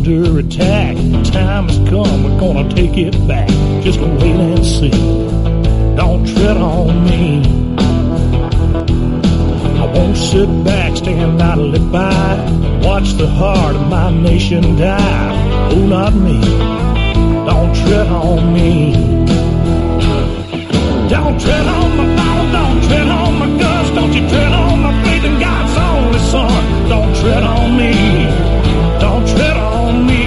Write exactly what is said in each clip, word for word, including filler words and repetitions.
under attack. The time has come, we're gonna take it back. Just wait and see. Don't tread on me. I won't sit back, stand idly by, watch the heart of my nation die. Oh, not me. Don't tread on me. Don't tread on my Bible, don't tread on my guts. Don't you tread on my faith in God's only Son. Don't tread on me. Don't tread on me.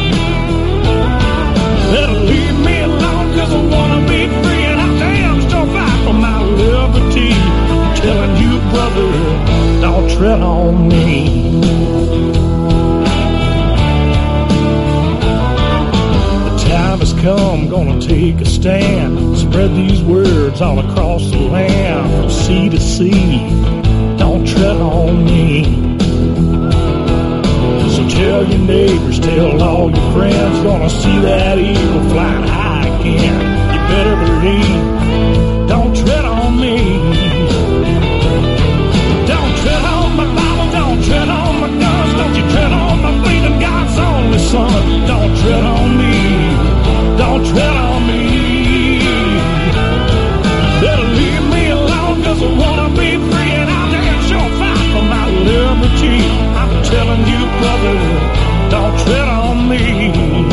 Better leave me alone, cause I wanna be free, and I damn sure fight for my liberty. I'm telling you, brother, don't tread on me. The time has come, gonna take a stand. Spread these words all across the land, from sea to sea. Don't tread on me. So tell your neighbors, tell all your friends, gonna see that eagle flying high again. You better believe, don't tread on me. Don't tread on my Bible, don't tread on my guns. Don't you tread on my faith in God's only Son. Don't tread on me, don't tread on me. Better leave me alone, cause I wanna be free, and I'll damn sure fight for my liberty. I'm telling you, brother, don't tread on me.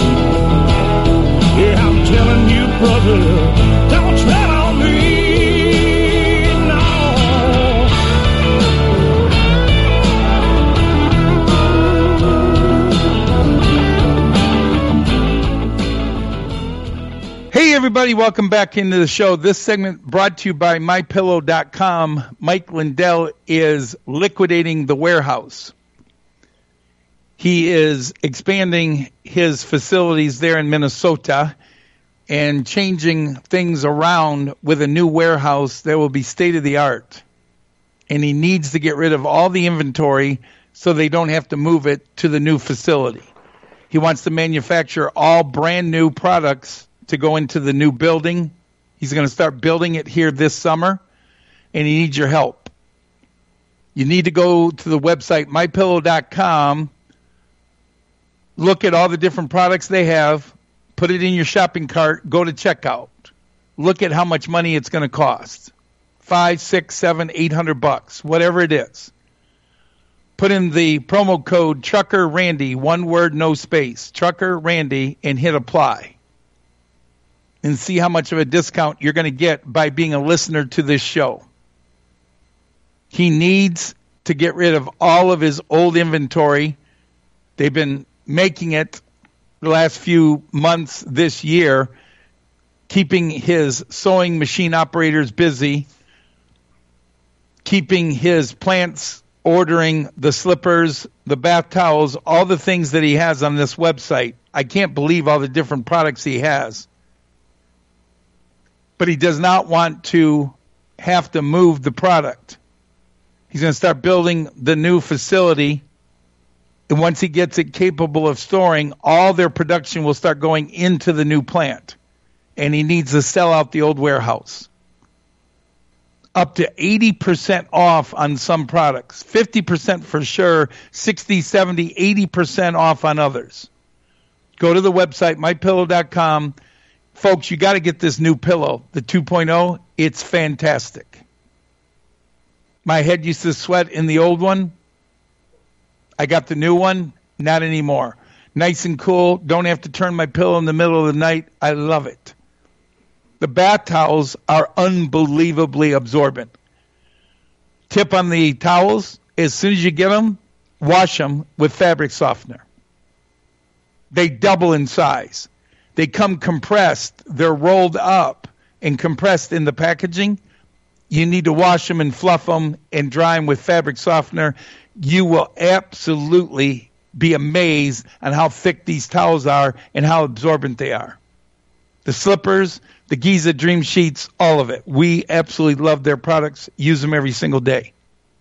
Yeah, I'm telling you, brother, don't tread on me. No. Hey, everybody, welcome back into the show. This segment brought to you by my pillow dot com. Mike Lindell is liquidating the warehouse. He is expanding his facilities there in Minnesota and changing things around with a new warehouse that will be state-of-the-art. And he needs to get rid of all the inventory so they don't have to move it to the new facility. He wants to manufacture all brand new products to go into the new building. He's going to start building it here this summer, and he needs your help. You need to go to the website my pillow dot com. Look at all the different products they have, put it in your shopping cart, go to checkout. Look at how much money it's going to cost. Five, six, seven, eight hundred bucks, whatever it is. Put in the promo code Trucker Randy, one word, no space, Trucker Randy, and hit apply. And see how much of a discount you're going to get by being a listener to this show. He needs to get rid of all of his old inventory. They've been making it the last few months this year, keeping his sewing machine operators busy, keeping his plants ordering the slippers, the bath towels, all the things that he has on this website. I can't believe all the different products he has. But he does not want to have to move the product. He's going to start building the new facility. And once he gets it capable of storing, all their production will start going into the new plant. And he needs to sell out the old warehouse. Up to eighty percent off on some products. fifty percent for sure. sixty, seventy, eighty percent off on others. Go to the website, my pillow dot com. Folks, you got to get this new pillow, the two point oh. It's fantastic. My head used to sweat in the old one. I got the new one, not anymore. Nice and cool. Don't have to turn my pillow in the middle of the night. I love it. The bath towels are unbelievably absorbent. Tip on the towels, as soon as you get them, wash them with fabric softener. They double in size. They come compressed. They're rolled up and compressed in the packaging. You need to wash them and fluff them and dry them with fabric softener. You will absolutely be amazed on how thick these towels are and how absorbent they are. The slippers, the Giza Dream Sheets, all of it. We absolutely love their products, use them every single day.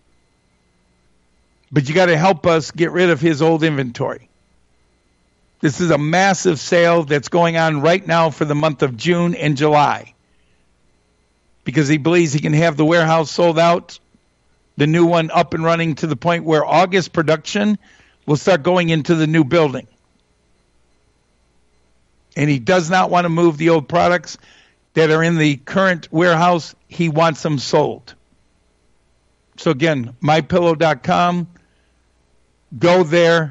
But you got to help us get rid of his old inventory. This is a massive sale that's going on right now for the month of June and July. Because he believes he can have the warehouse sold out, the new one up and running to the point where August production will start going into the new building. and he does not want to move the old products that are in the current warehouse. He wants them sold. So again, my pillow dot com. Go there.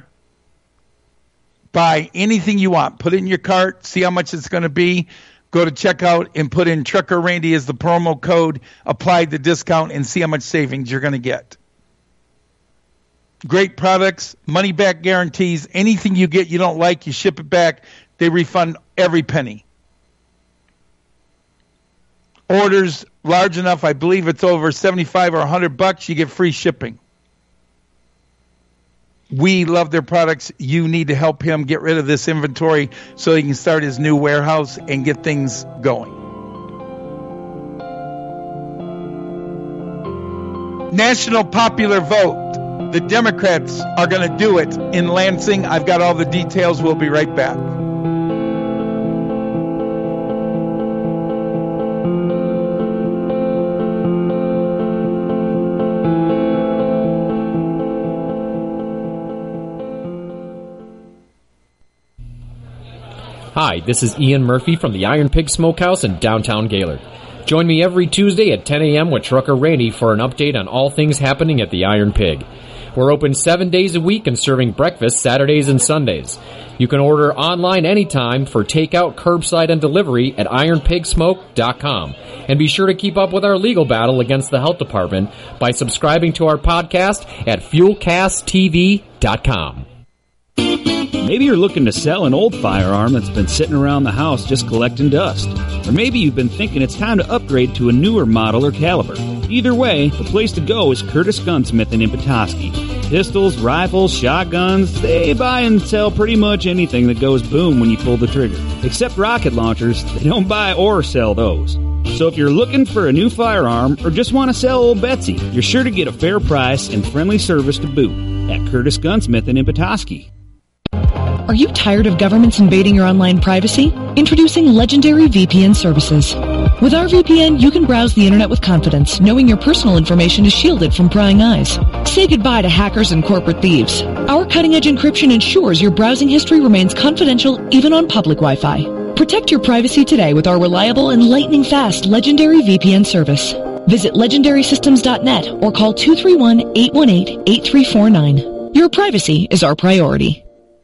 Buy anything you want. Put it in your cart. See how much it's going to be. Go to checkout and put in Trucker Randy as the promo code. Apply the discount and see how much savings you're going to get. Great products, money back guarantees. Anything you get you don't like, you ship it back. They refund every penny. Orders large enough, I believe it's over seventy-five or one hundred bucks, you get free shipping. We love their products. You need to help him get rid of this inventory so he can start his new warehouse and get things going. National popular vote. The Democrats are going to do it in Lansing. I've got all the details. We'll be right back. Hi, this is Ian Murphy from the Iron Pig Smokehouse in downtown Gaylord. Join me every Tuesday at ten a.m. with Trucker Randy for an update on all things happening at the Iron Pig. We're open seven days a week and serving breakfast Saturdays and Sundays. You can order online anytime for takeout, curbside, and delivery at iron pig smoke dot com. And be sure to keep up with our legal battle against the health department by subscribing to our podcast at fuel cast t v dot com. Maybe you're looking to sell an old firearm that's been sitting around the house just collecting dust. Or maybe you've been thinking it's time to upgrade to a newer model or caliber. Either way, the place to go is Curtis Gunsmithing in Petoskey. Pistols, rifles, shotguns, they buy and sell pretty much anything that goes boom when you pull the trigger. Except rocket launchers, they don't buy or sell those. So if you're looking for a new firearm or just want to sell old Betsy, you're sure to get a fair price and friendly service to boot at Curtis Gunsmithing in Petoskey. Are you tired of governments invading your online privacy? Introducing Legendary V P N services. With our V P N, you can browse the internet with confidence, knowing your personal information is shielded from prying eyes. Say goodbye to hackers and corporate thieves. Our cutting-edge encryption ensures your browsing history remains confidential even on public Wi-Fi. Protect your privacy today with our reliable and lightning-fast Legendary V P N service. Visit legendary systems dot net or call two three one, eight one eight, eight three four nine. Your privacy is our priority.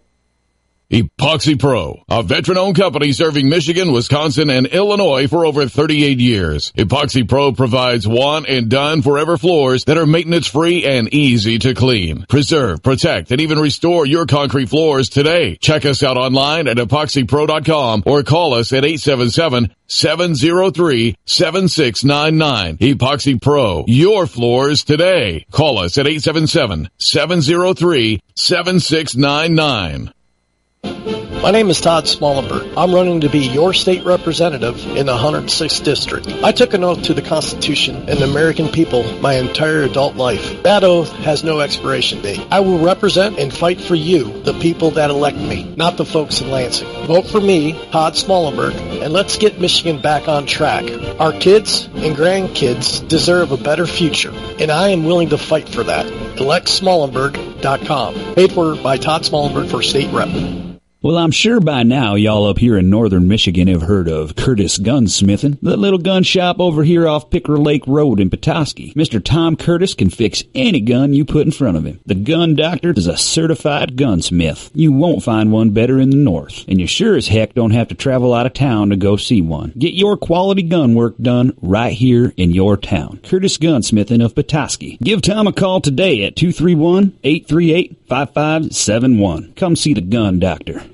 Epoxy Pro, a veteran-owned company serving Michigan, Wisconsin, and Illinois for over thirty-eight years. Epoxy Pro provides one-and-done forever floors that are maintenance-free and easy to clean. Preserve, protect, and even restore your concrete floors today. Check us out online at epoxy pro dot com or call us at eight seven seven, seven zero three, seven six nine nine. Epoxy Pro, your floors today. Call us at eight seven seven, seven zero three, seven six nine nine. My name is Todd Smallenberg. I'm running to be your state representative in the one hundred sixth District. I took an oath to the Constitution and the American people my entire adult life. That oath has no expiration date. I will represent and fight for you, the people that elect me, not the folks in Lansing. Vote for me, Todd Smallenberg, and let's get Michigan back on track. Our kids and grandkids deserve a better future, and I am willing to fight for that. elect smallenberg dot com. Paid for by Todd Smallenberg for state rep. Well, I'm sure by now y'all up here in northern Michigan have heard of Curtis Gunsmithing, the little gun shop over here off Picker Lake Road in Petoskey. Mister Tom Curtis can fix any gun you put in front of him. The Gun Doctor is a certified gunsmith. You won't find one better in the north, and you sure as heck don't have to travel out of town to go see one. Get your quality gun work done right here in your town. Curtis Gunsmithing of Petoskey. Give Tom a call today at two three one, eight three eight, five five seven one. Come see the Gun Doctor.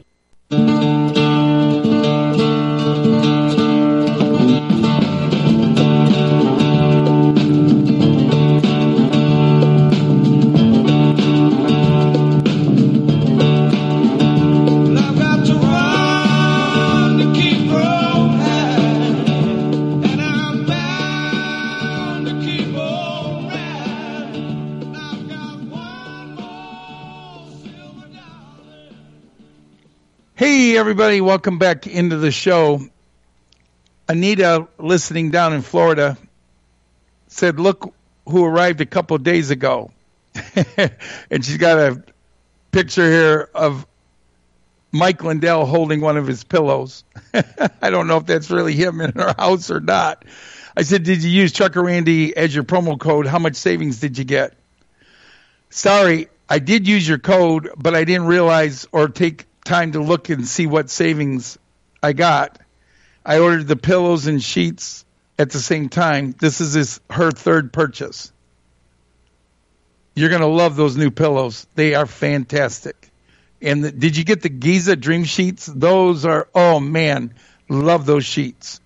Hey, everybody, welcome back into the show. Anita, listening down in Florida, said, look who arrived a couple of days ago. And she's got a picture here of Mike Lindell holding one of his pillows. I don't know if that's really him in our house or not. I said, did you use Trucker Randy as your promo code? How much savings did you get? Sorry, I did use your code, but I didn't realize or take time to look and see what savings I got. I ordered the pillows and sheets at the same time. This is his, her third purchase. You're going to love those new pillows. They are fantastic. And the, did you get the Giza Dream Sheets? Those are, oh man, love those sheets.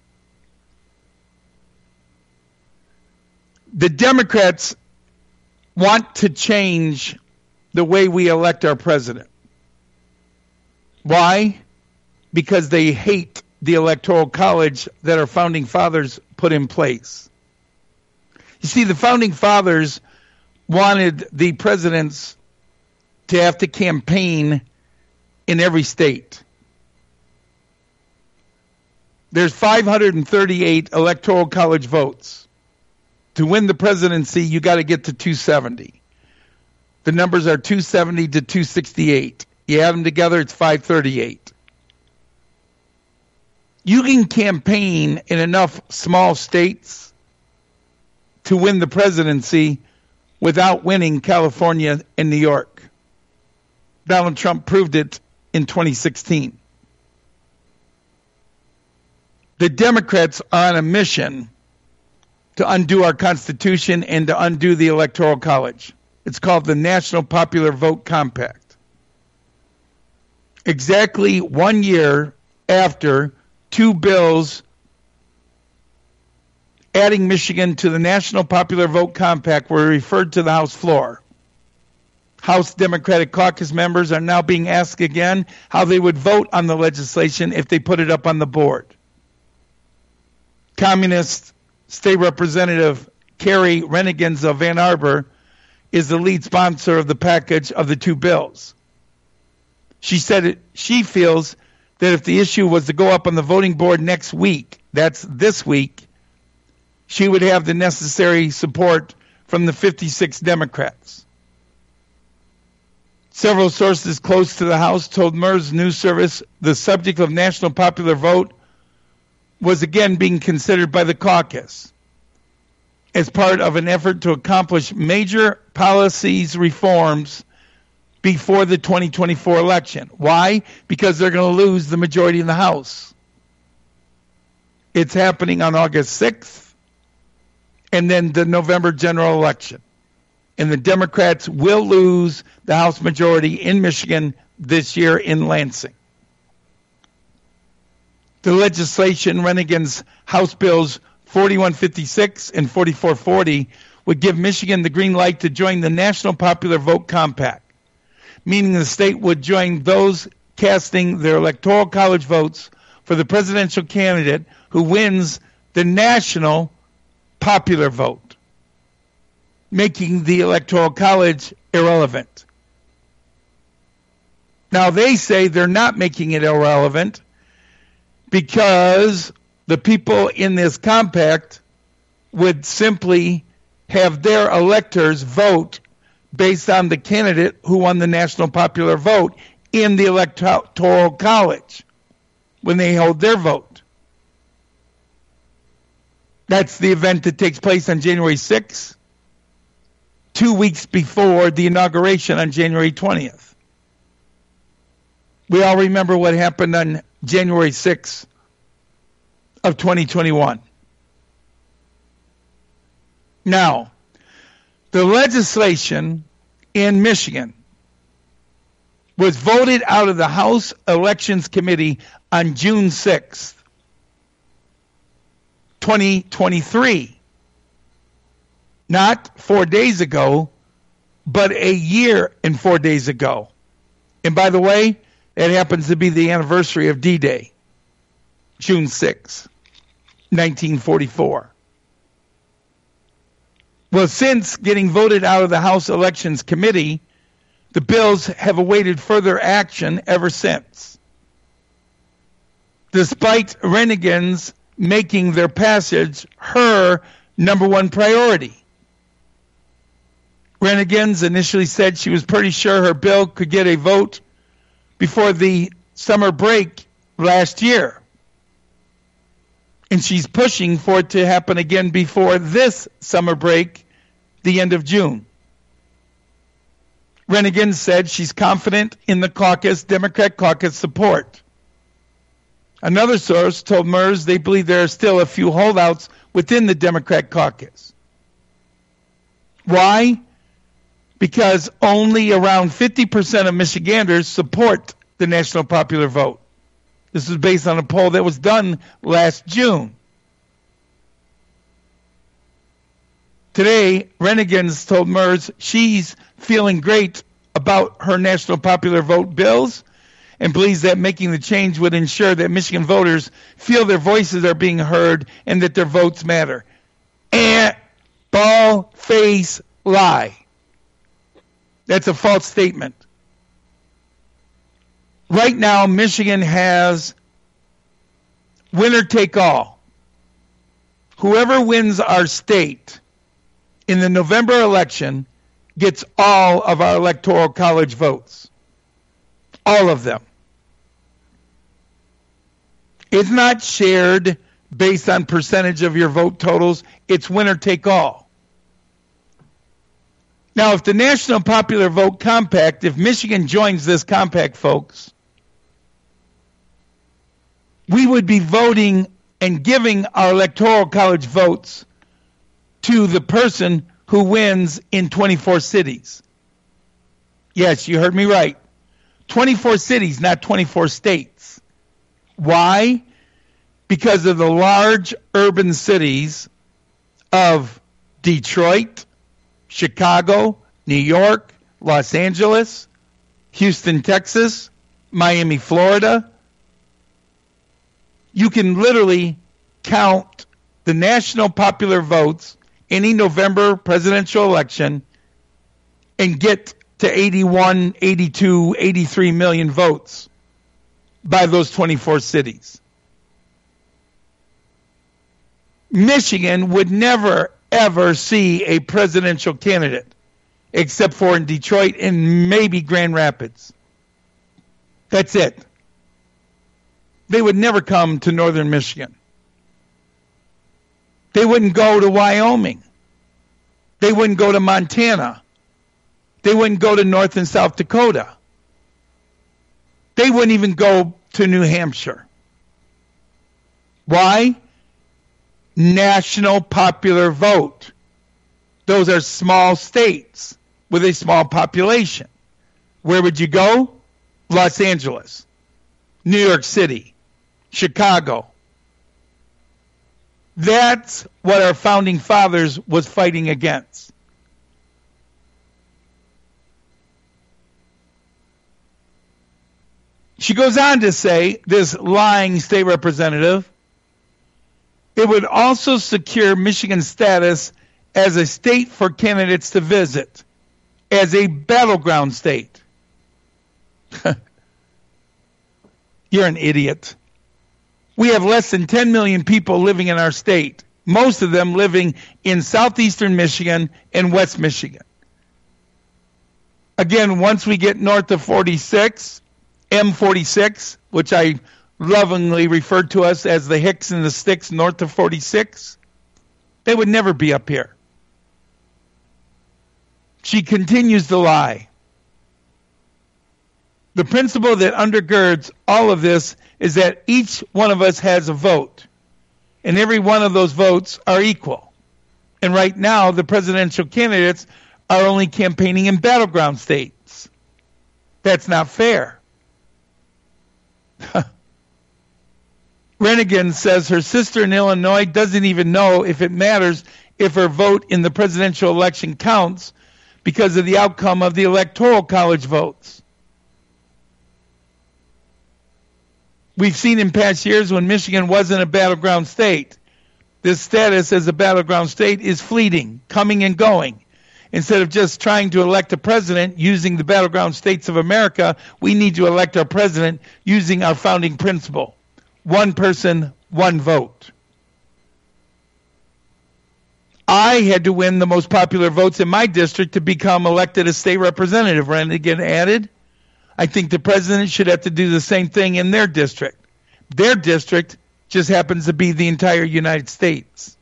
The Democrats want to change the way we elect our president. Why? Because they hate the Electoral College that our founding fathers put in place. You see, the founding fathers wanted the presidents to have to campaign in every state. There's five hundred thirty-eight Electoral College votes. To win the presidency, you got to get to two seventy. The numbers are two seventy to two sixty-eight. You add them together, it's five thirty-eight. You can campaign in enough small states to win the presidency without winning California and New York. Donald Trump proved it in twenty sixteen. The Democrats are on a mission to undo our Constitution and to undo the Electoral College. It's called the National Popular Vote Compact. Exactly one year after two bills adding Michigan to the National Popular Vote Compact were referred to the House floor. House Democratic Caucus members are now being asked again how they would vote on the legislation if they put it up on the board. Communist State Representative Carrie Renegans of Ann Arbor is the lead sponsor of the package of the two bills. She said it, she feels that if the issue was to go up on the voting board next week, that's this week, she would have the necessary support from the fifty-six Democrats. Several sources close to the House told M E R S News Service the subject of national popular vote was again being considered by the caucus as part of an effort to accomplish major policies reforms before the twenty twenty-four election. Why? Because they're going to lose the majority in the House. It's happening on August sixth and then the November general election. And the Democrats will lose the House majority in Michigan this year in Lansing. The legislation running against House Bills forty-one fifty-six and forty-four forty would give Michigan the green light to join the National Popular Vote Compact, meaning the state would join those casting their Electoral College votes for the presidential candidate who wins the national popular vote, making the Electoral College irrelevant. Now, they say they're not making it irrelevant because the people in this compact would simply have their electors vote based on the candidate who won the national popular vote in the Electoral College when they hold their vote. That's the event that takes place on January sixth, two weeks before the inauguration on January twentieth. We all remember what happened on January sixth of twenty twenty-one. Now, the legislation in Michigan was voted out of the House Elections Committee on June sixth, twenty twenty-three. Not four days ago, but a year and four days ago. And by the way, it happens to be the anniversary of D-Day, June sixth, nineteen forty-four. Well, since getting voted out of the House Elections Committee, the bills have awaited further action ever since. Despite Renegans making their passage her number one priority. Renegans initially said she was pretty sure her bill could get a vote before the summer break last year. And she's pushing for it to happen again before this summer break, the end of June. Rennigan said she's confident in the caucus, Democrat caucus support. Another source told Merz they believe there are still a few holdouts within the Democrat caucus. Why? Because only around fifty percent of Michiganders support the national popular vote. This is based on a poll that was done last June. Today, Rennigan's told Merz she's feeling great about her national popular vote bills and believes that making the change would ensure that Michigan voters feel their voices are being heard and that their votes matter. Eh, ball face lie. That's a false statement. Right now, Michigan has winner take all. Whoever wins our state in the November election gets all of our electoral college votes. All of them. It's not shared based on percentage of your vote totals. It's winner take all. Now, if the National Popular Vote Compact, if Michigan joins this compact, folks, we would be voting and giving our electoral college votes to the person who wins in twenty-four cities. Yes, you heard me right. twenty-four cities, not twenty-four states. Why? Because of the large urban cities of Detroit, Chicago, New York, Los Angeles, Houston, Texas, Miami, Florida. You can literally count the national popular votes any November presidential election and get to eighty-one, eighty-two, eighty-three million votes by those twenty-four cities. Michigan would never, ever see a presidential candidate except for in Detroit and maybe Grand Rapids. That's it. They would never come to northern Michigan. They wouldn't go to Wyoming. They wouldn't go to Montana. They wouldn't go to North and South Dakota. They wouldn't even go to New Hampshire. Why? National popular vote. Those are small states with a small population. Where would you go? Los Angeles, New York City, Chicago. That's what our founding fathers was fighting against. She goes on to say, this lying state representative, it would also secure Michigan's status as a state for candidates to visit, as a battleground state. You're an idiot. We have less than ten million people living in our state, most of them living in southeastern Michigan and West Michigan. Again, once we get north of forty-six, M forty-six, which I lovingly referred to us as the Hicks and the Sticks north of forty-six, they would never be up here. She continues to lie. The principle that undergirds all of this is that each one of us has a vote, and every one of those votes are equal. And right now, the presidential candidates are only campaigning in battleground states. That's not fair. Rennigan says her sister in Illinois doesn't even know if it matters if her vote in the presidential election counts because of the outcome of the electoral college votes. We've seen in past years when Michigan wasn't a battleground state, this status as a battleground state is fleeting, coming and going. Instead of just trying to elect a president using the battleground states of America, we need to elect our president using our founding principle. One person, one vote. I had to win the most popular votes in my district to become elected as state representative, Rennigan added. I I think the president should have to do the same thing in their district. Their district just happens to be the entire United States.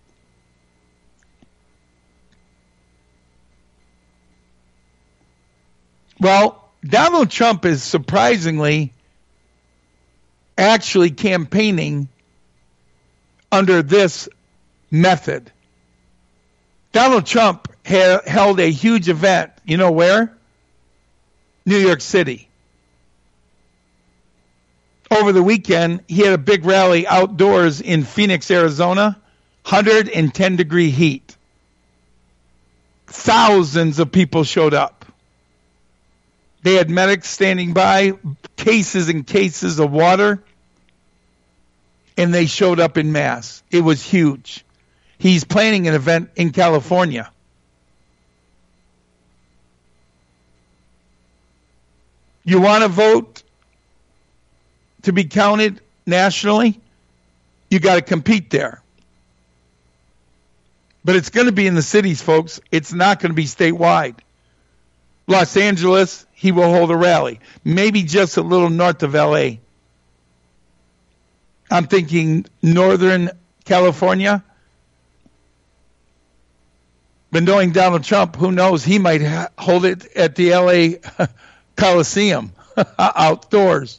Well, Donald Trump is surprisingly actually campaigning under this method. Donald Trump ha- held a huge event. You know where? New York City. Over the weekend, he had a big rally outdoors in Phoenix, Arizona, one hundred ten degree heat. Thousands of people showed up. They had medics standing by, cases and cases of water, and they showed up in mass. It was huge. He's planning an event in California. You want to vote to be counted nationally? You got to compete there. But it's going to be in the cities, folks. It's not going to be statewide. Los Angeles, he will hold a rally. Maybe just a little north of L A. I'm thinking Northern California. But knowing Donald Trump, who knows, he might ha- hold it at the L A Coliseum outdoors.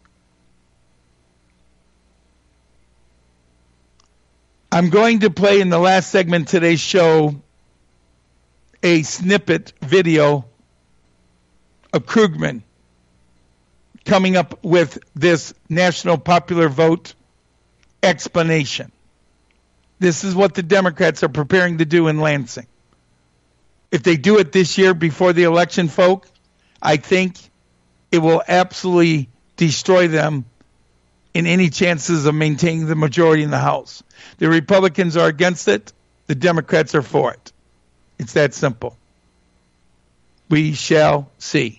I'm going to play in the last segment of today's show a snippet video of Krugman coming up with this national popular vote explanation. This is what the Democrats are preparing to do in Lansing. If they do it this year before the election, folk, I think it will absolutely destroy them in any chances of maintaining the majority in the House. The Republicans are against it. The Democrats are for it. It's that simple. We shall see.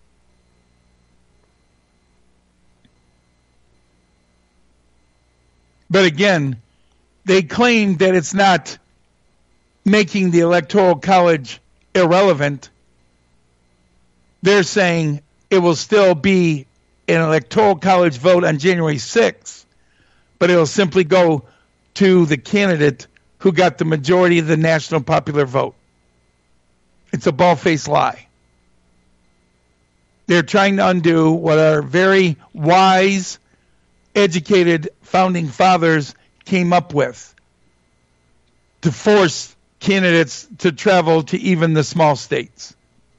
But again, they claim that it's not making the Electoral College irrelevant. They're saying it will still be an Electoral College vote on January sixth, but it will simply go to the candidate who got the majority of the national popular vote. It's a bald-faced lie. They're trying to undo what our very wise, educated founding fathers came up with to force candidates to travel to even the small states.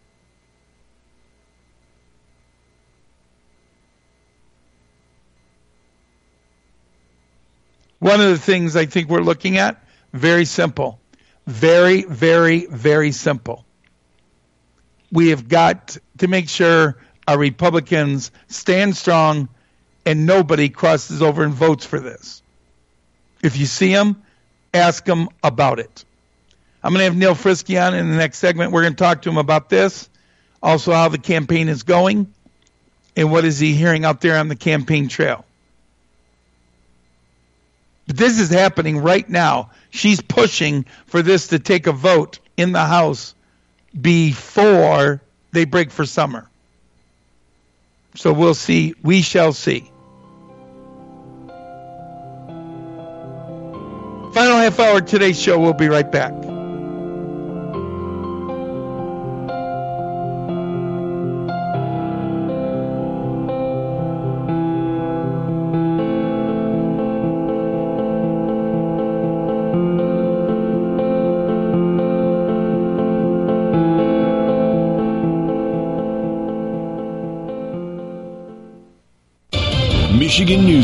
One of the things I think we're looking at, very simple. Very, very, very simple. We have got to make sure our Republicans stand strong and nobody crosses over and votes for this. If you see them, ask them about it. I'm going to have Neil Frisky on in the next segment. We're going to talk to him about this, also how the campaign is going, and what is he hearing out there on the campaign trail. But this is happening right now. She's pushing for this to take a vote in the House before they break for summer. So we'll see. We shall see. Final half hour of today's show. We'll be right back. Michigan News